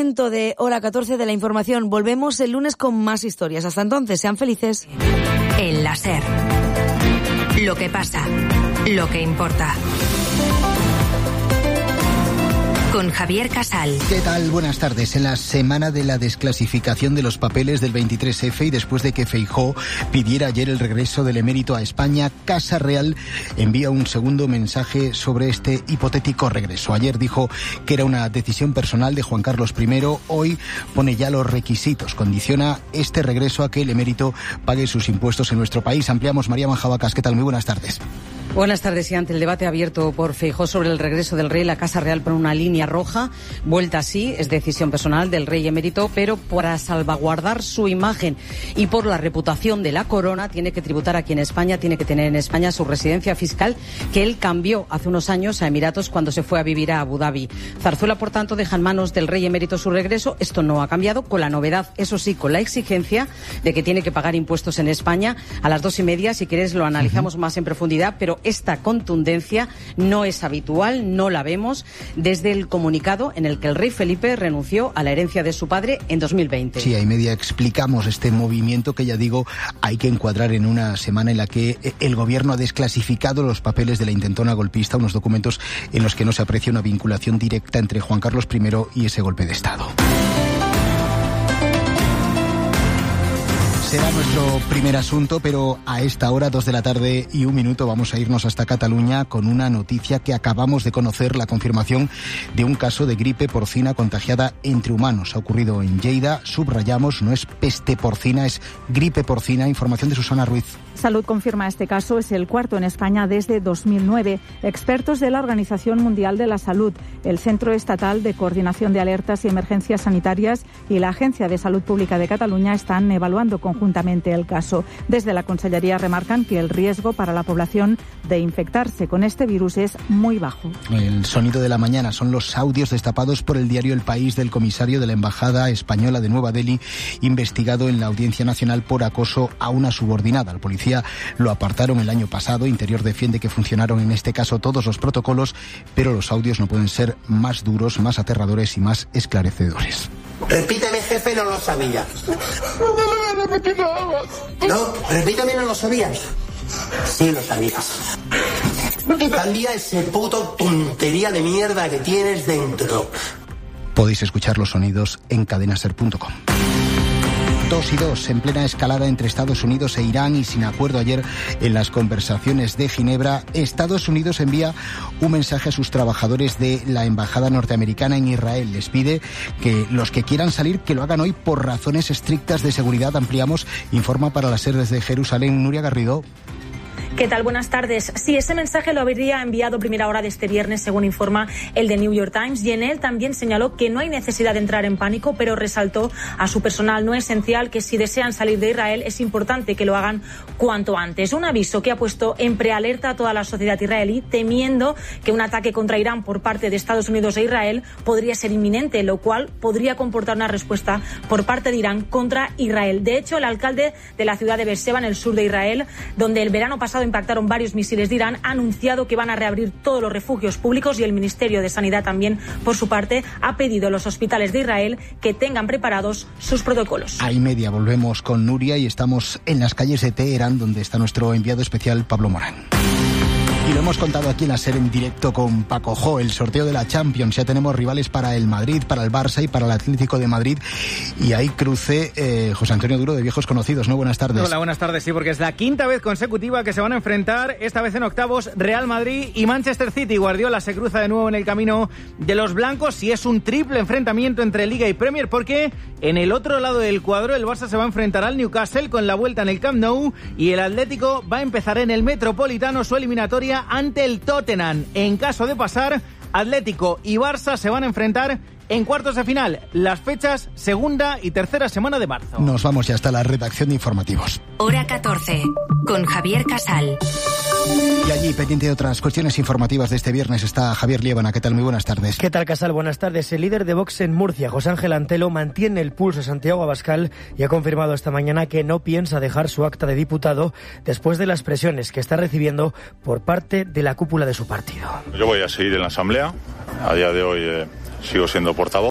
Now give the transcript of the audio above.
momento de Hora 14 de la información. Volvemos el lunes con más historias. Hasta entonces, sean felices. El láser. Lo que pasa. Lo que importa. Con Javier Casal. ¿Qué tal? Buenas tardes. En la semana de la desclasificación de los papeles del 23F y después de que Feijóo pidiera ayer el regreso del emérito a España, Casa Real envía un segundo mensaje sobre este hipotético regreso. Ayer dijo que era una decisión personal de Juan Carlos I. Hoy pone ya los requisitos. Condiciona este regreso a que el emérito pague sus impuestos en nuestro país. Ampliamos. María Manjabacas, ¿qué tal? Muy buenas tardes. Buenas tardes. Y ante el debate abierto por Feijóo sobre el regreso del rey, la Casa Real pone una línea roja. Vuelta sí, es decisión personal del rey emérito, pero para salvaguardar su imagen y por la reputación de la corona, tiene que tributar aquí en España, tiene que tener en España su residencia fiscal, que él cambió hace unos años a Emiratos cuando se fue a vivir a Abu Dhabi. Zarzuela, por tanto, deja en manos del rey emérito su regreso. Esto no ha cambiado, con la novedad, eso sí, con la exigencia de que tiene que pagar impuestos en España. A las 2:30, si quieres, lo analizamos más en profundidad, pero esta contundencia no es habitual, no la vemos desde el comunicado en el que el rey Felipe renunció a la herencia de su padre en 2020. Sí, a y media explicamos este movimiento que, ya digo, hay que encuadrar en una semana en la que el gobierno ha desclasificado los papeles de la intentona golpista, unos documentos en los que no se aprecia una vinculación directa entre Juan Carlos I y ese golpe de Estado. Será nuestro primer asunto, pero a esta hora, 2:01 vamos a irnos hasta Cataluña con una noticia que acabamos de conocer, la confirmación de un caso de gripe porcina contagiada entre humanos. Ha ocurrido en Lleida, subrayamos, no es peste porcina, es gripe porcina. Información de Susana Ruiz. Salud confirma este caso, es el cuarto en España desde 2009. Expertos de la Organización Mundial de la Salud, el Centro Estatal de Coordinación de Alertas y Emergencias Sanitarias y la Agencia de Salud Pública de Cataluña están evaluando conjuntamente el caso. Desde la Consellería remarcan que el riesgo para la población de infectarse con este virus es muy bajo. El sonido de la mañana son los audios destapados por el diario El País del comisario de la Embajada Española de Nueva Delhi, investigado en la Audiencia Nacional por acoso a una subordinada. Al policía lo apartaron el año pasado. Interior defiende que funcionaron en este caso todos los protocolos, pero los audios no pueden ser más duros, más aterradores y más esclarecedores. Repíteme, jefe, no lo sabía. No, repíteme, no lo sabías. Sí, lo sabías. Cambia ese puto tontería de mierda que tienes dentro. Podéis escuchar los sonidos en cadenaser.com. 2 en plena escalada entre Estados Unidos e Irán y sin acuerdo ayer en las conversaciones de Ginebra. Estados Unidos envía un mensaje a sus trabajadores de la Embajada norteamericana en Israel. Les pide que los que quieran salir, que lo hagan hoy por razones estrictas de seguridad. Ampliamos, informa para las sedes de Jerusalén, Nuria Garrido. ¿Qué tal? Buenas tardes. Sí, ese mensaje lo habría enviado primera hora de este viernes, según informa el The New York Times, y en él también señaló que no hay necesidad de entrar en pánico, pero resaltó a su personal no esencial que si desean salir de Israel es importante que lo hagan cuanto antes. Un aviso que ha puesto en prealerta a toda la sociedad israelí, temiendo que un ataque contra Irán por parte de Estados Unidos e Israel podría ser inminente, lo cual podría comportar una respuesta por parte de Irán contra Israel. De hecho, el alcalde de la ciudad de Beerseba, en el sur de Israel, donde el verano pasado impactaron varios misiles de Irán, ha anunciado que van a reabrir todos los refugios públicos, y el Ministerio de Sanidad también, por su parte, ha pedido a los hospitales de Israel que tengan preparados sus protocolos. A y media volvemos con Nuria y estamos en las calles de Teherán, donde está nuestro enviado especial Pablo Morán. Y lo hemos contado aquí en la serie en directo con Paco Jo, el sorteo de la Champions. Ya tenemos rivales para el Madrid, para el Barça y para el Atlético de Madrid. Y hay cruce, José Antonio Duro, de viejos conocidos, ¿no? Buenas tardes. Hola, buenas tardes, sí, porque es la quinta vez consecutiva que se van a enfrentar, esta vez en octavos, Real Madrid y Manchester City. Guardiola se cruza de nuevo en el camino de los blancos y es un triple enfrentamiento entre Liga y Premier, porque en el otro lado del cuadro el Barça se va a enfrentar al Newcastle con la vuelta en el Camp Nou y el Atlético va a empezar en el Metropolitano su eliminatoria ante el Tottenham. En caso de pasar, Atlético y Barça se van a enfrentar en cuartos de final. Las fechas segunda y tercera semana de marzo. Nos vamos ya hasta la redacción de informativos. Hora 14, con Javier Casal. Y allí, pendiente de otras cuestiones informativas de este viernes, está Javier Liébana. ¿Qué tal? Muy buenas tardes. ¿Qué tal, Casal? Buenas tardes. El líder de Vox en Murcia, José Ángel Antelo, mantiene el pulso a Santiago Abascal y ha confirmado esta mañana que no piensa dejar su acta de diputado después de las presiones que está recibiendo por parte de la cúpula de su partido. Yo voy a seguir en la Asamblea. A día de hoy sigo siendo portavoz.